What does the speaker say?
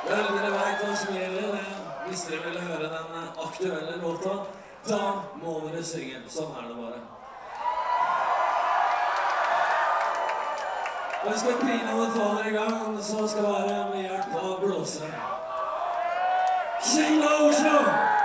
Vel, dere vet hva som gjelder. Hvis dere vil høre den aktuelle låta, da må dere synge. Sånn er det bare. Og jeg skal pinadø få dere i gang, så skal det være med hjelp av blåsere. Syng da, Oslo!